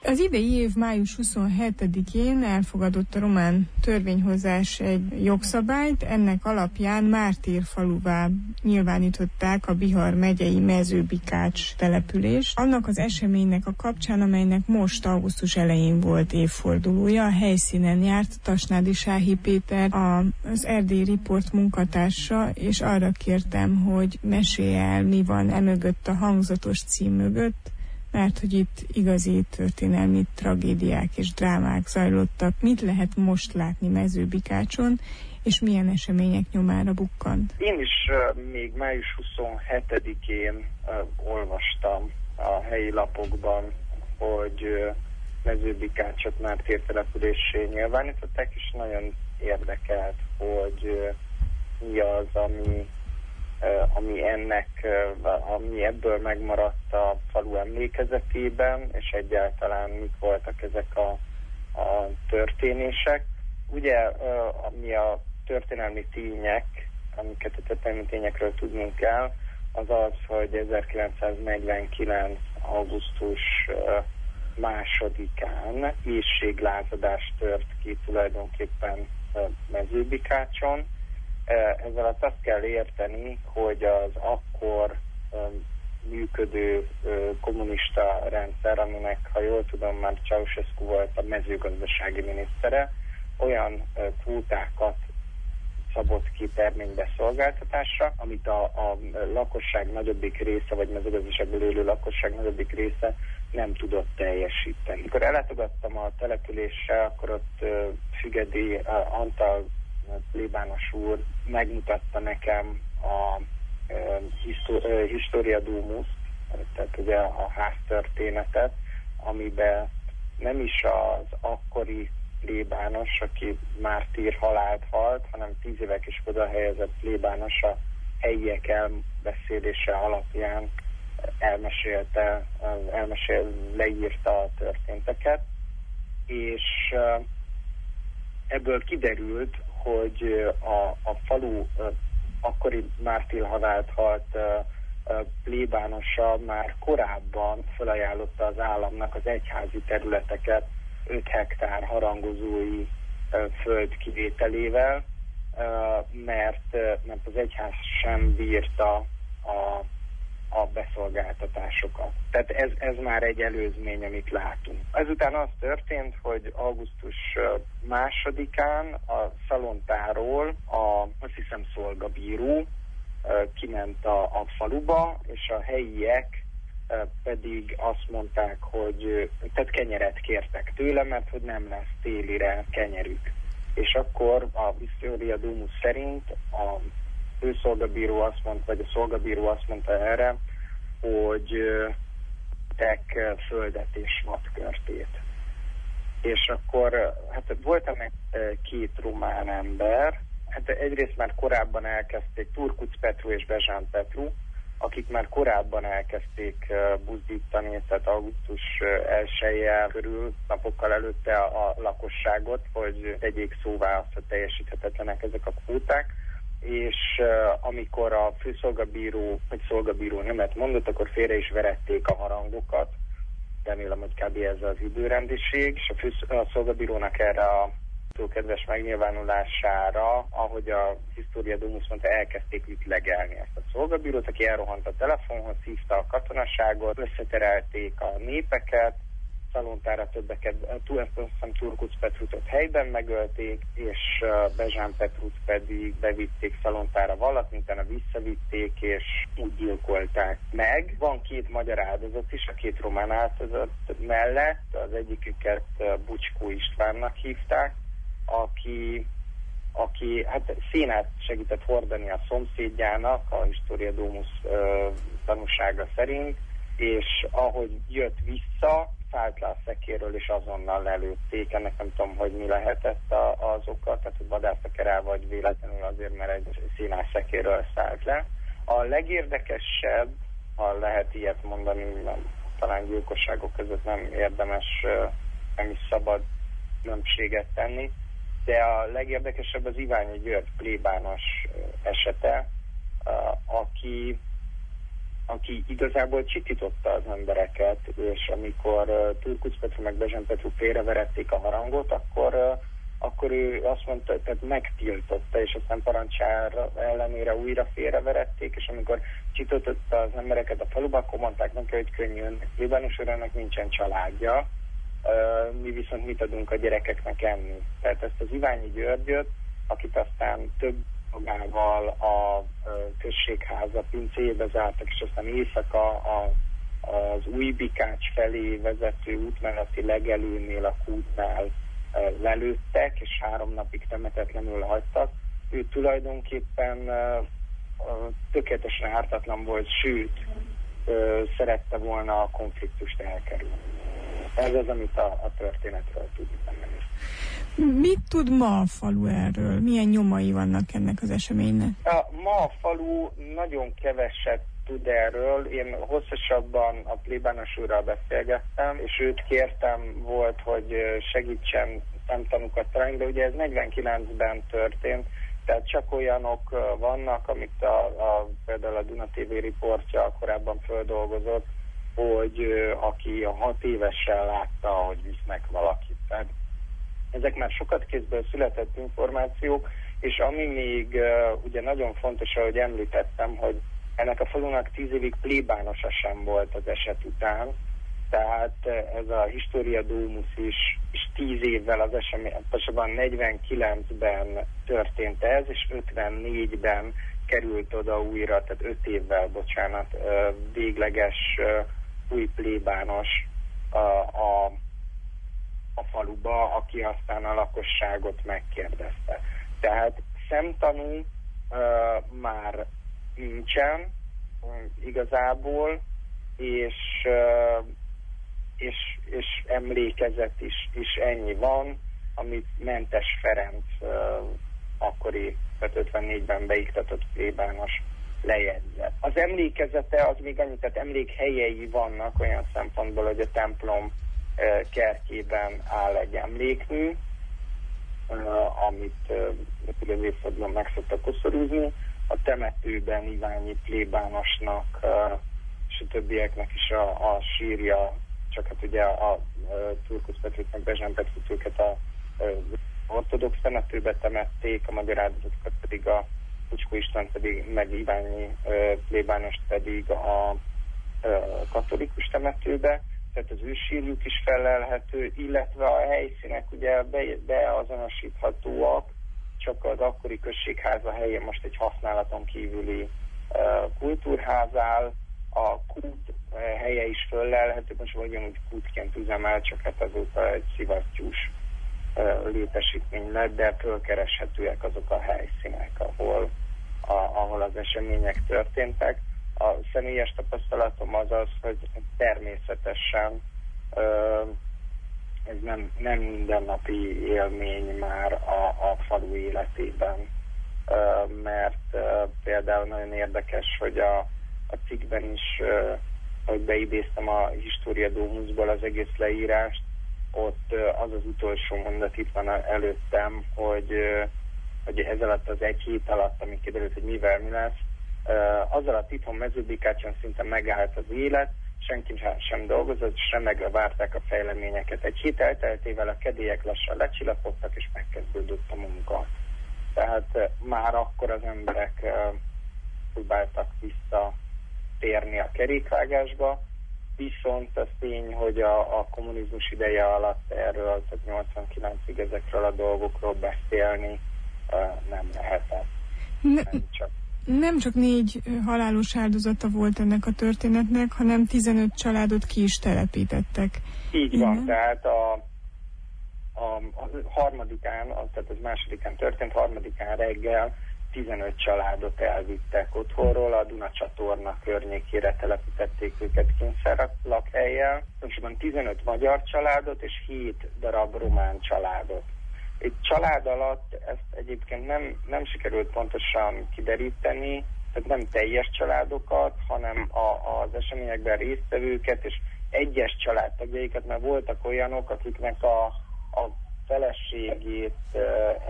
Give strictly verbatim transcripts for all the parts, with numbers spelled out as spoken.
Az idei év május huszonhetedikén elfogadott a román törvényhozás egy jogszabályt, ennek alapján Mártírfaluvá nyilvánították a Bihar megyei Mezőbikács települést. Annak az eseménynek a kapcsán, amelynek most augusztus elején volt évfordulója, a helyszínen járt Tasnádi Sáhi Péter, az Erdély Report munkatársa, és arra kértem, hogy mesélj el, mi van emögött a hangzatos cím mögött, mert hogy itt igazi történelmi tragédiák és drámák zajlottak. Mit lehet most látni Mezőbikácson, és milyen események nyomára bukkant? Én is uh, még május huszonhetedikén uh, olvastam a helyi lapokban, hogy uh, Mezőbikácsot már tértelepüléssé nyilvánították, és nagyon érdekelt, hogy uh, mi az, ami Uh, ami ennek, uh, ami ebből megmaradt a falu emlékezetében, és egyáltalán mik voltak ezek a, a történések. Ugye, uh, ami a történelmi tények, amiket a történelmi tényekről tudnunk kell, az az, hogy ezerkilencszáznegyvenkilenc. augusztus uh, másodikán éhséglázadás tört ki tulajdonképpen uh, Mezőbikácson. Ezzel azt, azt kell érteni, hogy az akkor um, működő uh, kommunista rendszer, aminek, ha jól tudom, már Ceausescu volt a mezőgazdasági minisztere, olyan uh, kvótákat szabott ki terménybeszolgáltatásra, amit a, a lakosság nagyobbik része, vagy mezőgazdaságból élő lakosság nagyobbik része nem tudott teljesíteni. Amikor ellátogattam a településre, akkor ott uh, Fügedi uh, Antal plébános úr megmutatta nekem a e, histori- Historia Domus, tehát ugye a háztörténetet, amiben nem is az akkori plébános, aki mártír halált halt, hanem tíz évekig oda helyezett plébános a helyiek elbeszélése alapján elmesélte, elmesél, leírta a történteket, és ebből kiderült, hogy a, a falu akkori mártírhalált halt plébánosa már korábban felajánlotta az államnak az egyházi területeket öt hektár harangozói föld kivételével, mert, mert az egyház sem bírta a a beszolgáltatásokat. Tehát ez, ez már egy előzmény, amit látunk. Ezután az történt, hogy augusztus másodikán a Szalontáról a, azt hiszem, szolgabíró kiment a, a faluba, és a helyiek pedig azt mondták, hogy tehát kenyeret kértek tőle, mert hogy nem lesz télire kenyerük. És akkor a Historia Domus szerint a főszolgabíró azt mondta, vagy a szolgabíró azt mondta erre, hogy tek földet és vadkörtét. És akkor hát volt ennek két román ember, hát egyrészt már korábban elkezdték, Turkuc Petru és Bezsán Petru, akik már korábban elkezdték buzdítani, tehát augusztus elsejével körül, napokkal előtte a, a lakosságot, hogy tegyék szóvá azt, hogy teljesíthetetlenek ezek a kvóták, és uh, amikor a főszolgabíró, vagy szolgabíró nemet mondott, akkor félre is verették a harangokat. Remélem, hogy kb. Ez az időrendiség, és a, fősz- a szolgabírónak erre a kedves megnyilvánulására, ahogy a Historia Domus mondta, elkezdték ütlegelni ezt a szolgabírót, aki elrohant a telefonhoz, hívta a katonaságot, összeterelték a népeket, Szalontára többeket, tulajdonképpen Turkuc Petrut ott helyben megölték, és Bezsán Petrut pedig bevitték Szalontára vallat, utána visszavitték, és úgy gyilkolták meg. Van két magyar áldozat is, a két román áldozat mellett, az egyiküket Bucskó Istvánnak hívták, aki, aki hát szénát segített hordani a szomszédjának, a Historia Domus uh, tanúsága szerint, és ahogy jött vissza, szállt le a szekéről, és azonnal lelőtték. Ennek nem tudom, hogy mi lehetett a, az oka, tehát hogy vadásztak el, vagy véletlenül azért, mert egy színás szekéről szállt le. A legérdekesebb, ha lehet ilyet mondani, nem, talán gyilkosságok között nem érdemes, nem is szabad különbséget tenni, de a legérdekesebb az Iványi György plébános esete, aki aki igazából csitította az embereket, és amikor uh, Turkusz Petru meg Bezseny Petru félreverették a harangot, akkor, uh, akkor ő azt mondta, tehát megtiltotta, és aztán parancsára ellenére újra félreverették, és amikor csitította az embereket a faluba, akkor mondták neki, hogy könnyű önnek, Libánus urának nincsen családja, uh, mi viszont mit adunk a gyerekeknek enni. Tehát ezt az Iványi Györgyöt, akit aztán több magával a községháza pincéjébe zártak, és aztán éjszaka a, az Új-Bikács felé vezető út melletti legelőnél a kútnál lelőttek, és három napig temetetlenül hagytak. Ő tulajdonképpen tökéletesen ártatlan volt, sőt, szerette volna a konfliktust elkerülni. Ez az, amit a, a történetről tudni. Mit tud ma a falu erről? Milyen nyomai vannak ennek az eseménynek? A, ma a falu nagyon keveset tud erről. Én hosszasabban a plébános úrral beszélgettem, és őt kértem volt, hogy segítsen szemtanúkat találni, de ugye ez negyvenkilencben történt, tehát csak olyanok vannak, amit a, a, például a Duna té vé riportja korábban földolgozott, hogy aki a hat évesen látta, hogy visznek valakit. Tehát ezek már sokat kézből született információk, és ami még uh, ugye nagyon fontos, ahogy említettem, hogy ennek a falunak tíz évig plébánosa sem volt az eset után, tehát ez a Historia Domus is, is tíz évvel az esemény, pontosabban negyvenkilencben történt ez, és ötvennégyben került oda újra, tehát öt évvel, bocsánat, uh, végleges uh, új plébános a, a a faluba, aki aztán a lakosságot megkérdezte. Tehát szemtanú uh, már nincsen uh, igazából, és, uh, és, és emlékezet is, is ennyi van, amit Mentes Ferenc uh, akkori, tehát ötvennégyben beiktatott plébános lejegyzett. Az emlékezete az még annyit, tehát emlékhelyei vannak olyan szempontból, hogy a templom kertjében áll egy emlékmű, amit az évfordulón meg szoktak koszorúzni. A temetőben Iványi plébánosnak és a többieknek is a, a sírja, csak hát ugye a, a Turkusz Petrut meg Bezseny Petrut őket a, a ortodox temetőbe temették, a magyar áldozatokat pedig a Pucskó István pedig, meg Iványi plébánost pedig a, a katolikus temetőbe. Tehát az ő sírjuk is felelhető, illetve a helyszínek ugye be, beazonosíthatóak, csak az akkori községháza helyén most egy használaton kívüli uh, kultúrház áll, a kút uh, helye is föllelhető, most ugyanúgy kútként üzemel, csak hát azóta egy szivattyús uh, létesítmény lett, de fölkereshetőek azok a helyszínek, ahol, a, ahol az események történtek. A személyes tapasztalatom az az, hogy természetesen uh, ez nem, nem mindennapi élmény már a, a falu életében, uh, mert uh, például nagyon érdekes, hogy a, a cikkben is, uh, hogy beidéztem a Historia Domusból az egész leírást, ott uh, az az utolsó mondat itt van előttem, hogy, uh, hogy ez alatt az egy hét alatt, ami kiderült, hogy mivel mi lesz, Uh, azzal a itthon Mezőbikácson szinte megállt az élet, senki sem dolgozott, és remegve várták a fejleményeket. Egy hét elteltével a kedélyek lassan lecsillapodtak, és megkezdődött a munka. Tehát uh, már akkor az emberek uh, próbáltak visszatérni a kerékvágásba, viszont az tény, hogy a, a kommunizmus ideje alatt erről, tehát nyolcvankilencig ezekről a dolgokról beszélni uh, nem lehetett. Ne- nem csak Nem csak négy halálos áldozata volt ennek a történetnek, hanem tizenöt családot ki is telepítettek. Így Igen. van, tehát a, a, a harmadikán, tehát az másodikán történt, harmadikán reggel tizenöt családot elvittek otthonról, a Duna csatorna környékére telepítették őket kényszer lakhelyjel, pontosabban tizenöt magyar családot és hét darab román családot. Egy család alatt ezt egyébként nem, nem sikerült pontosan kideríteni, tehát nem teljes családokat, hanem a, az eseményekben résztvevőket és egyes családtagjaikat, mert voltak olyanok, akiknek a, a feleségét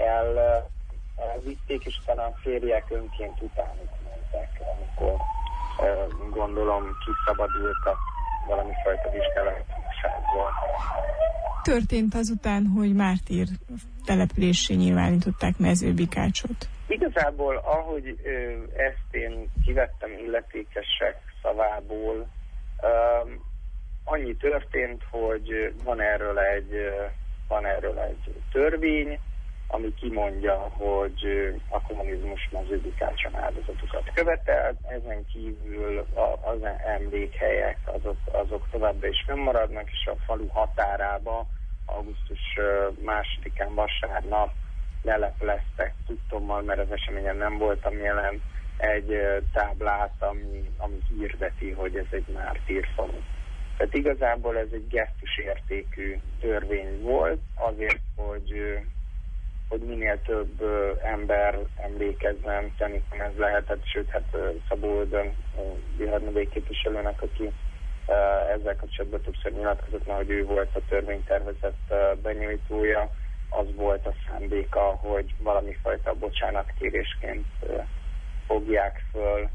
el, elvitték, és talán férjek önként utánuk mentek, amikor gondolom kiszabadultak valami fajta vizsgálatosságból. Történt azután, hogy mártír településsé nyilvánították Mezőbikácsot? Igazából, ahogy ö, ezt én kivettem illetékesek szavából, ö, annyi történt, hogy van erről egy, van erről egy törvény, ami kimondja, hogy a kommunizmus Mezőbikácson áldozatokat követel, ezen kívül az emlékhelyek azok, azok továbbra is fennmaradnak, és a falu határába augusztus másodikán vasárnap lelepleztek tudtommal, mert az eseményen nem voltam jelen, egy táblát, ami, ami hirdeti, hogy ez egy mártírfalu. Tehát igazából ez egy gesztusértékű törvény volt, azért, hogy hogy minél több ö, ember emlékezzen, szerintem ez lehetett, sőt, hát ö, Szabó Ödön, Bihar megyei képviselőnek, aki ö, ezzel kapcsolatban többször nyilatkozott, hogy ő volt a törvénytervezet ö, benyújtója, az volt a szándéka, hogy valami fajta bocsánatkérésként ö, fogják föl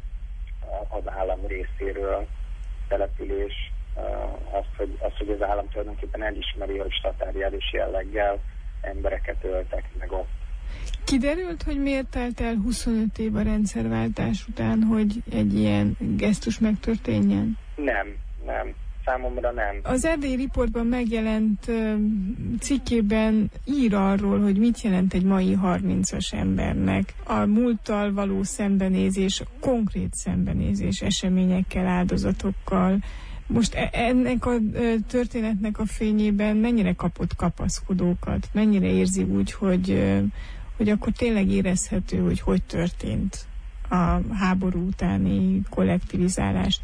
az állam részéről település, ö, azt, hogy, azt, hogy az állam tulajdonképpen elismeri, hogy statárjális jelleggel embereket öltek meg ott. Kiderült, hogy miért telt el huszonöt év a rendszerváltás után, hogy egy ilyen gesztus megtörténjen? Nem, nem. Számomra nem. Az Erdélyi Riportban megjelent uh, cikkében ír arról, hogy mit jelent egy mai harmincas embernek a múlttal való szembenézés, konkrét szembenézés eseményekkel, áldozatokkal. Most ennek a történetnek a fényében mennyire kapott kapaszkodókat? Mennyire érzi úgy, hogy, hogy akkor tényleg érezhető, hogy hogy történt a háború utáni kollektivizálás,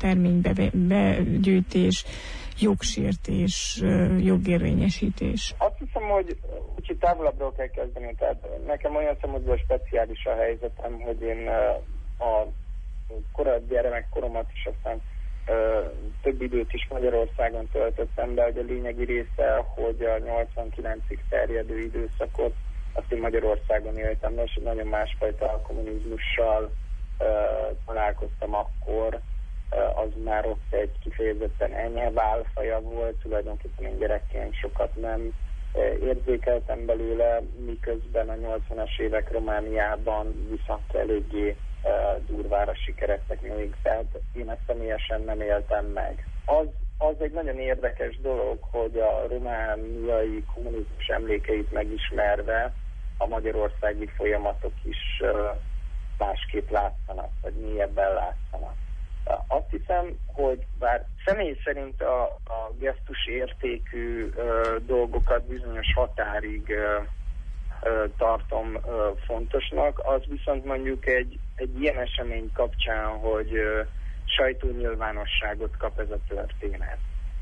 terménybegyűjtés, jogsértés, jogérvényesítés? Azt hiszem, hogy kicsit távolabbról kell kezdeni. Tehát nekem olyan szempontból speciális a helyzetem, hogy én a korai gyermekkoromat is aztán Uh, több időt is Magyarországon töltöttem, de hogy a lényegi része, hogy a nyolcvankilencig terjedő időszakot azt én Magyarországon éltem, és nagyon másfajta kommunizmussal uh, találkoztam akkor, uh, az már ott egy kifejezetten enyhe válfaja volt, tulajdonképpen én gyerekként sokat nem uh, érzékeltem belőle, miközben a nyolcvanas évek Romániában viszont eléggé Uh, durvára sikeredtek még, tehát én ezt személyesen nem éltem meg. Az, az egy nagyon érdekes dolog, hogy a romániai kommunizmus emlékeit megismerve a magyarországi folyamatok is uh, másképp látszanak, vagy mélyebben látszanak. Uh, azt hiszem, hogy bár személy szerint a, a gesztus értékű uh, dolgokat bizonyos határig uh, tartom uh, fontosnak, az viszont mondjuk egy, egy ilyen esemény kapcsán, hogy uh, sajtónyilvánosságot kap ez a történet.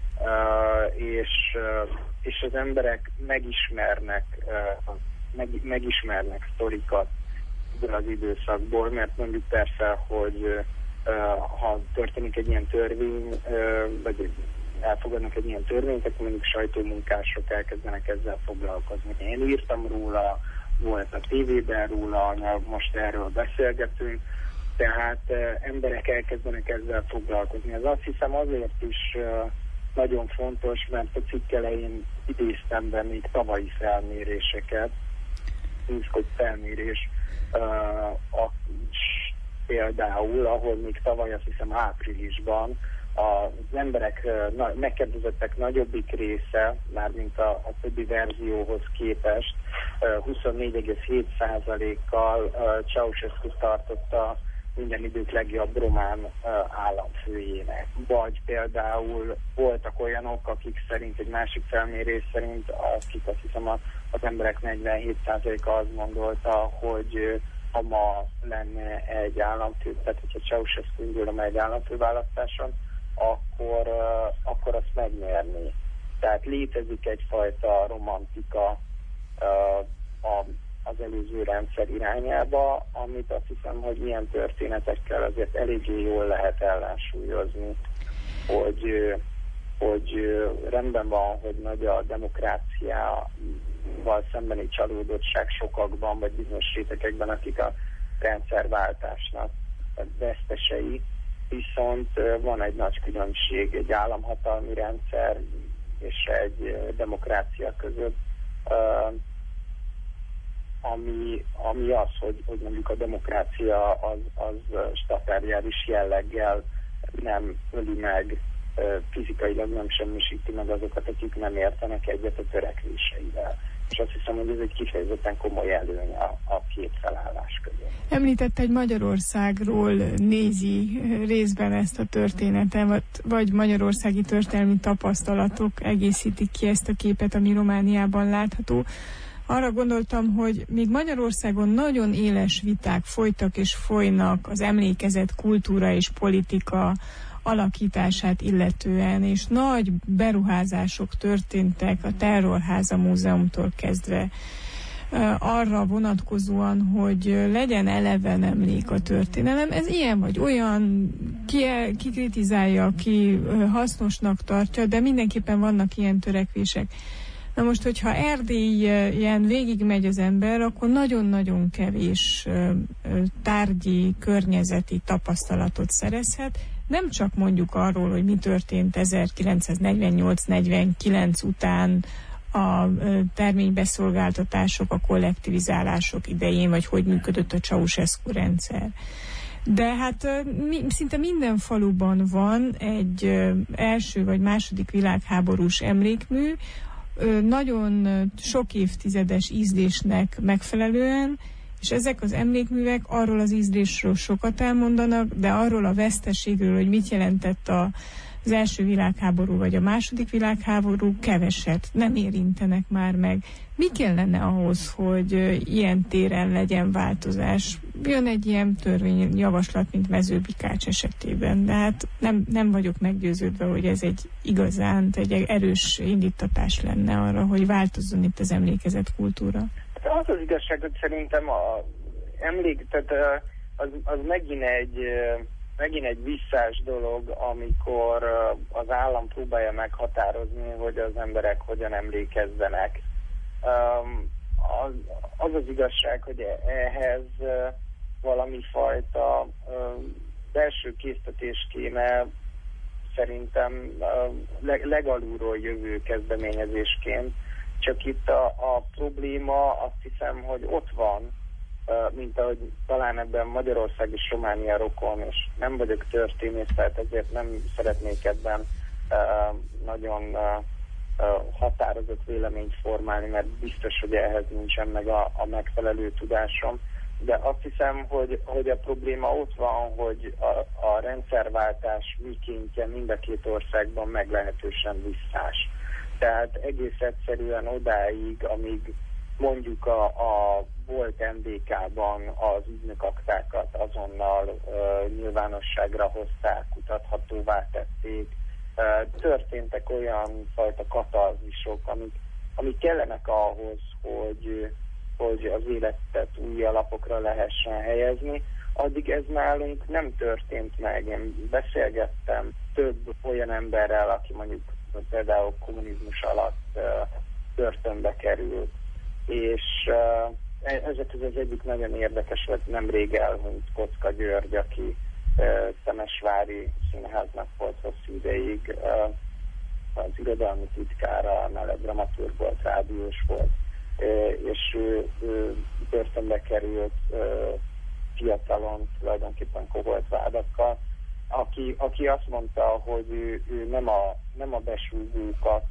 Uh, és, uh, és az emberek megismernek, uh, meg, megismernek sztorikat ebből az időszakból, mert mondjuk persze, hogy uh, ha történik egy ilyen törvény, uh, vagy elfogadnak egy ilyen törvényt, akkor mondjuk sajtómunkások elkezdenek ezzel foglalkozni. Én írtam róla, volt a tévében róla, most erről beszélgetünk, tehát uh, emberek elkezdenek ezzel foglalkozni. Ez azt hiszem azért is uh, nagyon fontos, mert a cikk elején idéztem be még tavalyi felméréseket, nincs felmérés, uh, a, például, ahol még tavaly azt hiszem áprilisban az emberek na, megkérdezettek nagyobbik része, mármint a, a többi verzióhoz képest, huszonnégy egész hét százalékkal Ceausescu tartotta minden idők legjobb román államfőjének. Vagy például voltak olyanok, akik szerint, egy másik felmérés szerint, akik azt hiszem az emberek negyvenhét százaléka azt gondolta, hogy ha ma lenne egy államfő, tehát hogyha Ceausescu indulna egy államfőválasztáson, akkor, uh, akkor azt megnyerni. Tehát létezik egyfajta romantika uh, a, az előző rendszer irányába, amit azt hiszem, hogy ilyen történetekkel azért eléggé jól lehet ellensúlyozni, hogy, uh, hogy uh, rendben van, hogy nagy a demokráciával szembeni csalódottság sokakban, vagy bizonyos rétegekben, akik a rendszerváltásnak vesztesei, viszont van egy nagy különbség egy államhatalmi rendszer és egy demokrácia között, ami, ami az, hogy, hogy mondjuk a demokrácia az, az statériális jelleggel nem öli meg, fizikailag nem semmisíti meg azokat, akik nem értenek egyet a törekvéseivel. És azt hiszem, hogy ez egy kifejezetten komoly előny a, a két felállás között. Említette, egy Magyarországról nézi részben ezt a történetet, vagy magyarországi történelmi tapasztalatok egészítik ki ezt a képet, ami Romániában látható. Arra gondoltam, hogy még Magyarországon nagyon éles viták folytak és folynak az emlékezet kultúra és politika alakítását illetően, és nagy beruházások történtek a Terrorháza Múzeumtól kezdve arra vonatkozóan, hogy legyen eleven emlék a történelem. Ez ilyen vagy olyan, ki, ki kritizálja, ki hasznosnak tartja, de mindenképpen vannak ilyen törekvések. Na most, hogyha Erdélyen végigmegy az ember, akkor nagyon-nagyon kevés tárgyi, környezeti tapasztalatot szerezhet. Nem csak mondjuk arról, hogy mi történt ezerkilencszáznegyvennyolc negyvenkilenc után a terménybeszolgáltatások, a kollektivizálások idején, vagy hogy működött a Ceausescu rendszer. De hát mi, szinte minden faluban van egy első vagy második világháborús emlékmű, nagyon sok évtizedes ízlésnek megfelelően, és ezek az emlékművek arról az ízlésről sokat elmondanak, de arról a veszteségről, hogy mit jelentett a, az első világháború vagy a második világháború, keveset, nem érintenek már meg. Mi kellene ahhoz, hogy ilyen téren legyen változás? Jön egy ilyen törvényjavaslat, mint Mezőbikács esetében, de hát nem, nem vagyok meggyőződve, hogy ez egy igazán, egy erős indítatás lenne arra, hogy változzon itt az emlékezet kultúra. Az az igazság, hogy szerintem a emlék, tehát az, az megint egy, megint egy visszás dolog, amikor az állam próbálja meghatározni, hogy az emberek hogyan emlékezzenek. Az az, az igazság, hogy ehhez valami fajta belső késztetés kéne, szerintem legalulról jövő kezdeményezésként. Csak itt a, a probléma, azt hiszem, hogy ott van, mint ahogy talán ebben Magyarország és Románia rokon, és nem vagyok történész, tehát ezért nem szeretnék ebben nagyon határozott véleményt formálni, mert biztos, hogy ehhez nincsen meg a, a megfelelő tudásom. De azt hiszem, hogy, hogy a probléma ott van, hogy a, a rendszerváltás mikéntje mind a két országban meglehetősen visszás. Tehát egész egyszerűen odáig, amíg mondjuk a, a volt em dé ká-ban az ügynökaktákat azonnal uh, nyilvánosságra hozták, kutathatóvá tették, uh, történtek olyan fajta katarzisok, amik, amik kellenek ahhoz, hogy, hogy az életet új alapokra lehessen helyezni. Addig ez nálunk nem történt meg. Én beszélgettem több olyan emberrel, aki mondjuk például kommunizmus alatt uh, börtönbe került, és uh, ezek az egyik nagyon érdekes volt, nemrég elhunyt Kocka György, aki uh, Temesvári Színháznak volt hosszú ideig, uh, az irodalmi titkára, mellett dramaturg volt, rádiós volt, uh, és ő, ő börtönbe került uh, fiatalon, tulajdonképpen koholt vádakkal, Aki, aki azt mondta, hogy ő, ő nem, a, nem a besúgókat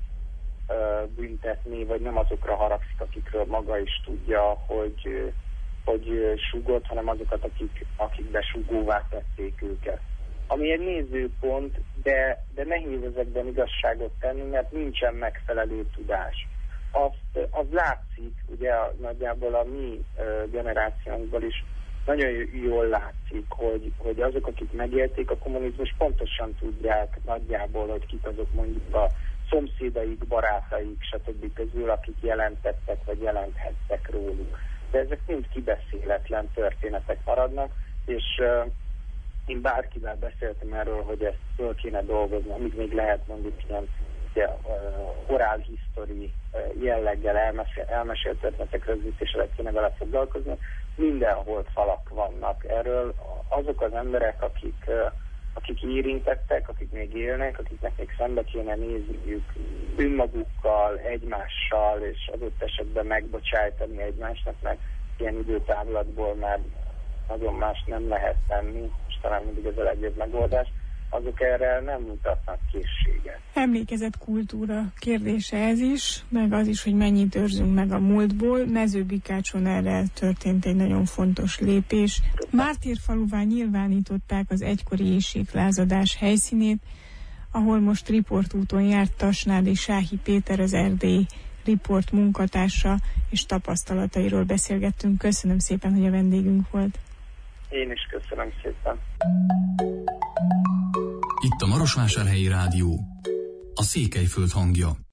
uh, büntetni, vagy nem azokra haragszik, akikről maga is tudja, hogy, hogy súgott, hanem azokat, akik, akik besúgóvá tették őket. Ami egy nézőpont, de, de nehéz ezekben igazságot tenni, mert nincsen megfelelő tudás. Azt, az látszik, ugye nagyjából a mi uh, generációnkból is, nagyon jól látszik, hogy, hogy azok, akik megélték a kommunizmus, pontosan tudják nagyjából, hogy kik azok mondjuk a szomszédaik, barátaik, stb. Közül, akik jelentettek, vagy jelenthettek róluk. De ezek mind kibeszéletlen történetek maradnak, és uh, én bárkivel beszéltem erről, hogy ezt föl kéne dolgozni, amíg még lehet mondjuk ilyen ugye, uh, oral history uh, jelleggel elmesél, elmesélt történetek rögzítésre kéne vele foglalkozni. Mindenhol falak vannak. Erről azok az emberek, akik, akik érintettek, akik még élnek, akiknek még szembe kéne nézniük önmagukkal, egymással, és adott esetben megbocsájtani egymásnak, mert ilyen időtávlatból már nagyon más nem lehet tenni, és talán mindig ez a legjobb megoldás, azok erre nem mutatnak készséget. Emlékezett kultúra kérdése ez is, meg az is, hogy mennyit őrzünk meg a múltból. Mezőbikácson erre történt egy nagyon fontos lépés. Mártírfaluvá nyilvánították az egykori éhséglázadás helyszínét, ahol most riportúton járt Tasnádi Sáhi Péter, az erdélyi riport munkatársa, és tapasztalatairól beszélgettünk. Köszönöm szépen, hogy a vendégünk volt. Én is köszönöm szépen. Itt a Marosvásárhelyi Rádió, a Székelyföld hangja.